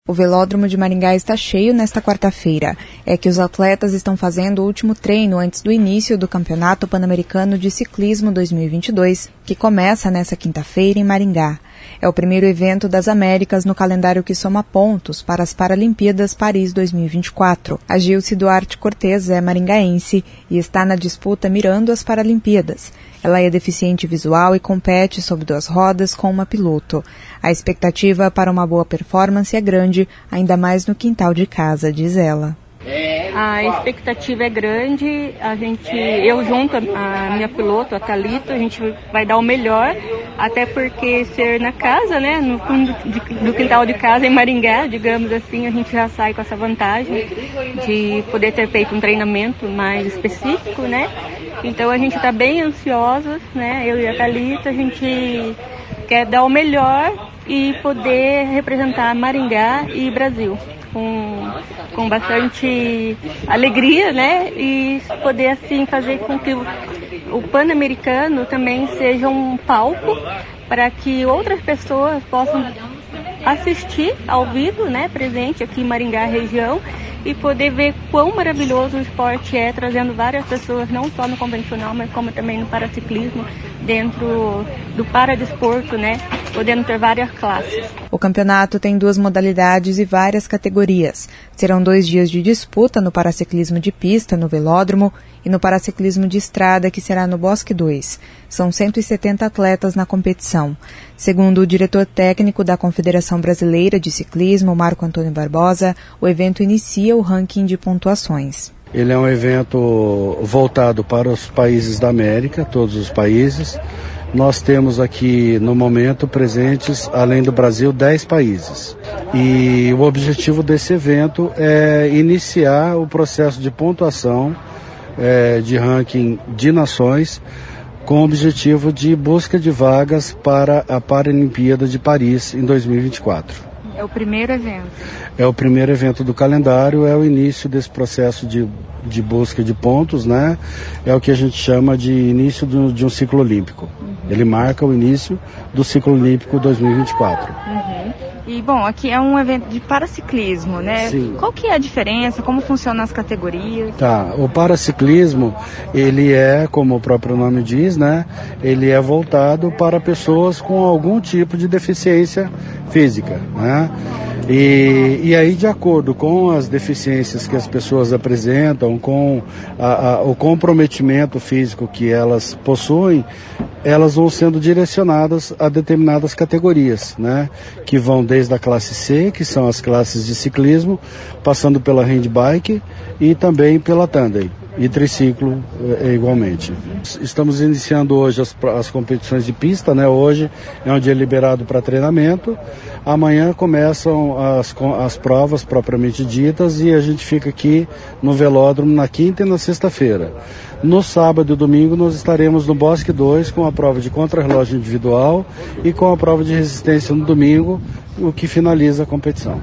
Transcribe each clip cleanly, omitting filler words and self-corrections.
O velódromo de Maringá está cheio nesta quarta-feira. É que os atletas estão fazendo o último treino antes do início do Campeonato Pan-Americano de Ciclismo 2022, que começa nesta quinta-feira em Maringá. É o primeiro evento das Américas no calendário que soma pontos para as Paralimpíadas Paris 2024. A Gilce Duarte Cortez é maringaense e está na disputa mirando as Paralimpíadas. Ela é deficiente visual e compete sobre 2 rodas com uma piloto. A expectativa para uma boa performance é grande, ainda mais no quintal de casa, diz ela. A expectativa é grande, eu junto a minha piloto, a Thalita, a gente vai dar o melhor, até porque ser na casa, né, no fundo do quintal de casa em Maringá, digamos assim, a gente já sai com essa vantagem de poder ter feito um treinamento mais específico, né? Então a gente está bem ansiosa, né? Eu e a Thalita, a gente quer dar o melhor e poder representar Maringá e Brasil com bastante alegria, né? E poder assim fazer com que o Pan-Americano também seja um palco para que outras pessoas possam assistir ao vivo, né? Presente aqui em Maringá, região, e poder ver quão maravilhoso o esporte é, trazendo várias pessoas, não só no convencional, mas como também no paraciclismo, dentro do paradesporto, né? Podendo ter várias classes. O campeonato tem 2 modalidades e várias categorias. Serão 2 dias de disputa no paraciclismo de pista, no velódromo, e no paraciclismo de estrada, que será no Bosque 2. São 170 atletas na competição. Segundo o diretor técnico da Confederação Brasileira de Ciclismo, Marco Antônio Barbosa, o evento inicia o ranking de pontuações. Ele é um evento voltado para os países da América, todos os países. Nós temos aqui, no momento, presentes, além do Brasil, 10 países. E o objetivo desse evento é iniciar o processo de pontuação de ranking de nações, com o objetivo de busca de vagas para a Paralimpíada de Paris em 2024. É o primeiro evento? É o primeiro evento do calendário, é o início desse processo de busca de pontos, né? É o que a gente chama de início de um ciclo olímpico. Ele marca o início do ciclo olímpico 2024. E, bom, aqui é um evento de paraciclismo, né? Sim. Qual que é a diferença? Como funcionam as categorias? Tá, o paraciclismo, ele é, como o próprio nome diz, né? Ele é voltado para pessoas com algum tipo de deficiência física, né? E aí, de acordo com as deficiências que as pessoas apresentam, com o comprometimento físico que elas possuem, elas vão sendo direcionadas a determinadas categorias, né? Que vão desde a classe C, que são as classes de ciclismo, passando pela handbike e também pela tandem. E triciclo igualmente. Estamos iniciando hoje as competições de pista, né? Hoje é um dia liberado para treinamento. Amanhã começam as provas propriamente ditas e a gente fica aqui no velódromo na quinta e na sexta-feira. No sábado e domingo nós estaremos no Bosque 2 com a prova de contrarrelógio individual e com a prova de resistência no domingo, o que finaliza a competição.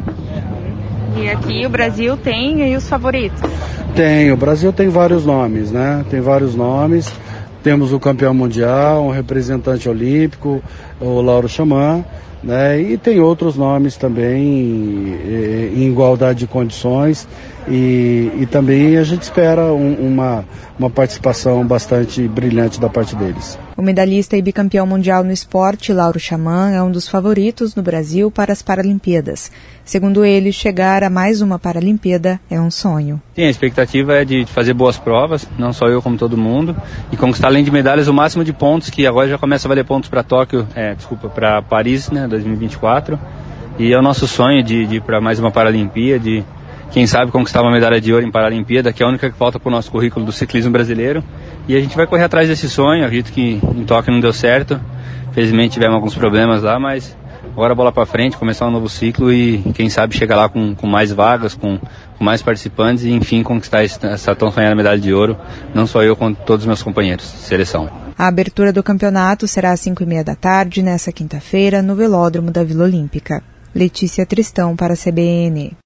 E aqui o Brasil tem aí os favoritos? Tem, o Brasil tem vários nomes, né? Tem vários nomes. Temos o campeão mundial, um representante olímpico, o Lauro Xamã, né? E tem outros nomes também em igualdade de condições e também a gente espera uma participação bastante brilhante da parte deles. O medalhista e bicampeão mundial no esporte, Lauro Xamã, é um dos favoritos no Brasil para as Paralimpíadas. Segundo ele, chegar a mais uma Paralimpíada é um sonho. Sim, a expectativa é de fazer boas provas, não só eu como todo mundo, e conquistar além de medalhas o máximo de pontos, que agora já começa a valer pontos para para Paris, né, 2024. E é o nosso sonho de ir para mais uma Paralimpíada, de quem sabe conquistar uma medalha de ouro em Paralimpíada, que é a única que falta para o nosso currículo do ciclismo brasileiro. E a gente vai correr atrás desse sonho. Acredito que em Tóquio não deu certo, felizmente tivemos alguns problemas lá, mas agora a bola para frente, começar um novo ciclo e quem sabe chegar lá com mais vagas, com mais participantes e enfim conquistar essa tão sonhada medalha de ouro, não só eu, como todos os meus companheiros de seleção. A abertura do campeonato será às 5h30 da tarde, nesta quinta-feira, no velódromo da Vila Olímpica. Letícia Tristão para a CBN.